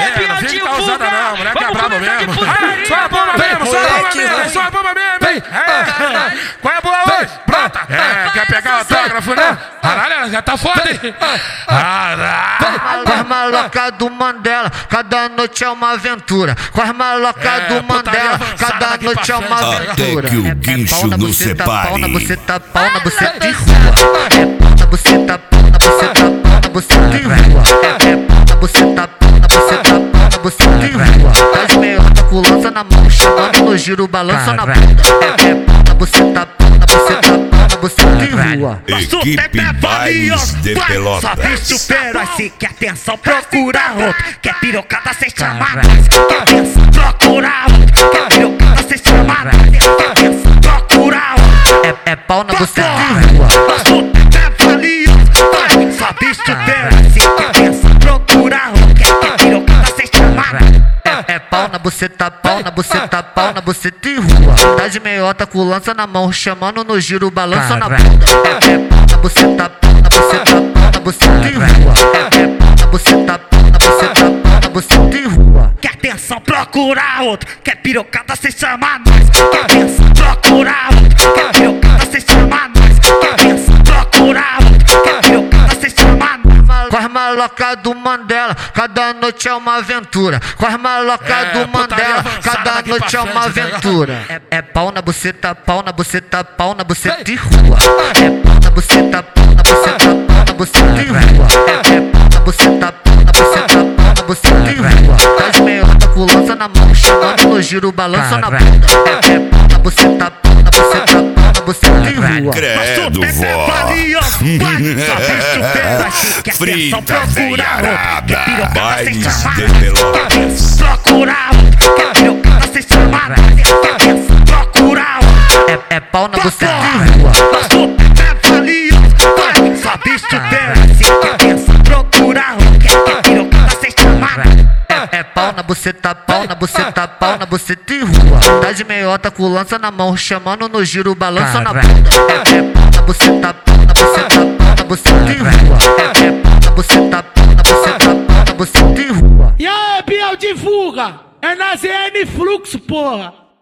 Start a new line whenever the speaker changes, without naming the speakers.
Não fica causada não, moleque é brabo mesmo.
Só a bomba mesmo, só a bomba mesmo, só a bomba mesmo, hein? Qual é a boa hoje? Brota!
Quer pegar o autógrafo, né?
Caralho, já tá foda, hein?
Com as malocas do Mandela, cada noite é uma aventura. Com as malocas do Mandela, cada noite é uma aventura.
Até que o guincho nos separe.
Pau na buceta, pau na buceta e rua. Pau na buceta, pau na buceta, pau na buceta e rua. Pau na buceta, pau na buceta, pau na buceta e rua. As meiota com lança na mão, chamando no giro, balança na bunda. Pau na buceta, pau na buceta, pau na buceta e rua.
Equipe Bailes de Pelotas.
Só bicho feroz, se quer atenção, procura outro. Quer pirocada, cê chama nós. Quer atenção, procura outro. Quer pirocada, cê chama nós. Quer atenção, procura outro.
É pau na buceta e rua.
É valioso. Só bicho feroz, se quer atenção, procura outro. Quer pirocada, cê chama nós.
É pau na buceta, pau na buceta, pau na buceta e rua. Tá de meiota com lança na mão, chamando no giro, balança na bunda. Pau na buceta, pau na buceta, pau na buceta e rua. Pau na buceta, pau na buceta, pau na buceta e rua.
Quer atenção, procura outro. Quer pirocada, cê chama nós. Quer atenção, procura outro. Quer pirocada, cê chama nós. Quer atenção, procura outro. Quer pirocada, cê chama nós.
Com as malocas do Mandela, cada noite é uma aventura. Com as malocas do Mandela, cada noite é uma aventura. É pau na buceta, pau na buceta, pau na buceta e rua. Pau na buceta, pau na buceta, pau na buceta e rua. Pau na buceta, pau na buceta, pau na buceta e rua. Tá de meiota com lança na mão, chamando no giro, balança na bunda. Pau na buceta, pau na buceta, pau na buceta e rua.
Credo, vó. Frita veiarada. Bailes de Pelotas.
Procura outro. Quer pirocada, cê chama nós. Quer atenção, procura outro.
É pau na buceta e rua.
É valioso. Só bicho feroz, se quer atenção, procura outro. Quer pirocada, cê chama nós.
É pau na buceta, pau na buceta, pau na buceta e rua. Tá de meiota com lança na mão, chamando no giro, balança na bunda. Pau na buceta, pau na buceta, pau na buceta e rua. Pau na buceta, pau na buceta, pau na buceta e rua.
E aí, Biel, divulga! É na ZN Fluxo, porra!